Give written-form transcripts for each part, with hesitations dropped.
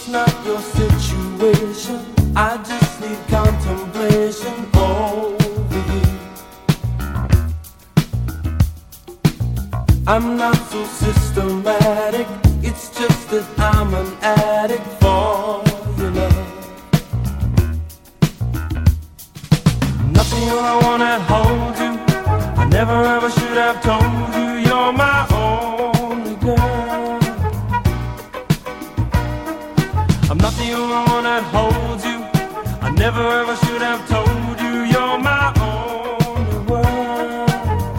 not your situation. I just need contemplation over you. I'm not so systematic. It's just that I'm an addict for your love. Nothing I wanna hold you. I never ever should have told you you're my only girl. I'm not the only one that holds you. I never ever should have told you you're my only world.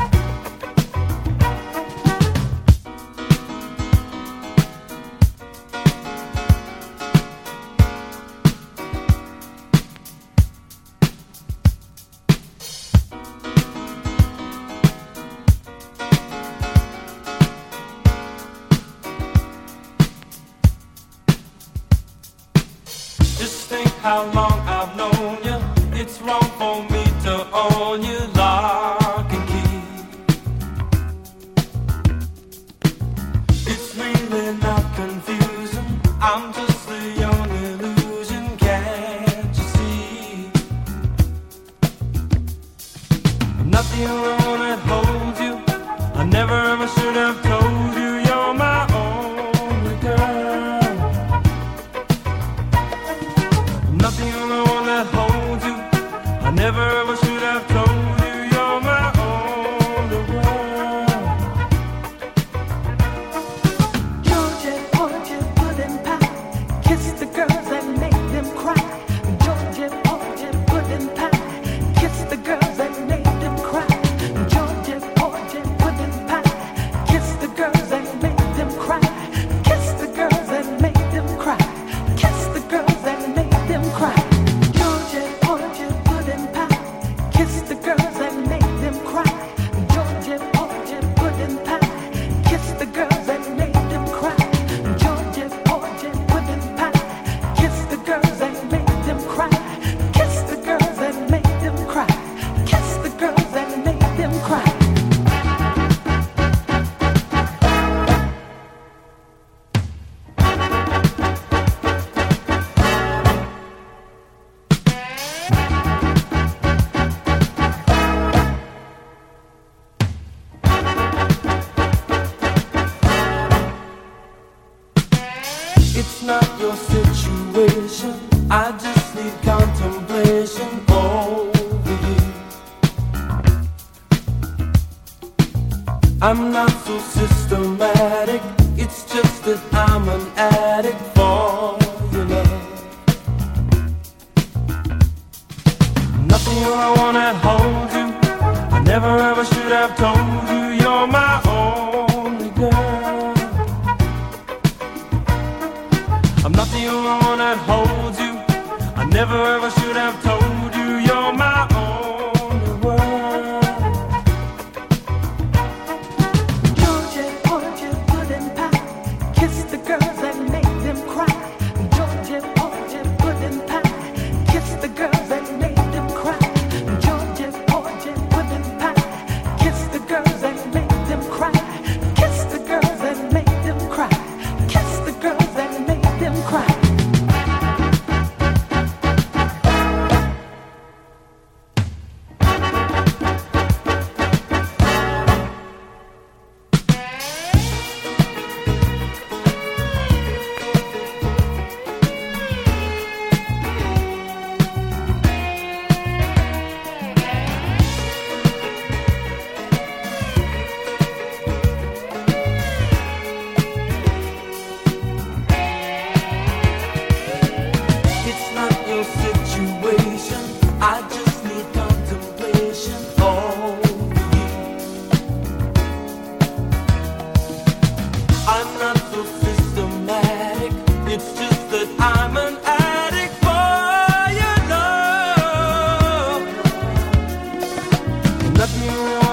Just think how long I've known you. It's wrong for me to own you lock and key. It's really not confusing. I'm just a young illusion, can't you see? I'm not the only one that holds you. I never ever should have told you you're my only girl. Not the only one that holds you. I never ever should have told you you're my only world. Georgia, Georgia, pudding pie. Kiss the girls and make them cry. Georgia, Georgia, pudding pie. Kiss the girls and make them cry. Georgia, Georgia, pudding pie. Kiss the girls and make them cry. Kiss the girls and make them cry. Kiss the girls and make them cry. Georgia, Georgia, pudding pie. Kiss the girls and make them cry. Georgia, Georgia, pudding pie. Kiss the girls and make them cry. Georgia, Georgia, pudding pie. Kiss the girls and make them cry. Kiss the girls and make them cry. Kiss the girls and make them cry. It's not your situation. I just need contemplation over you. I'm not so systematic. It's just that I'm an addict for your love. Nothing I wanna hold you. I never ever should have told you you're my only girl. I'm not the only one that holds you. I never ever should have told you you're my only world. Georgia, Georgia, pudding pie. Kiss the girls and make them cry. Georgia, Georgia, pudding pie. Kiss the girls and make them cry. Georgia, Georgia, pudding pie. Kiss the girls and make them cry. Kiss the girls and make them cry. Kiss the girls and make them cry. It's not your situation. I just need contemplation over you. I'm not so systematic. It's just that I'm an addict for your love. Nothing wrong.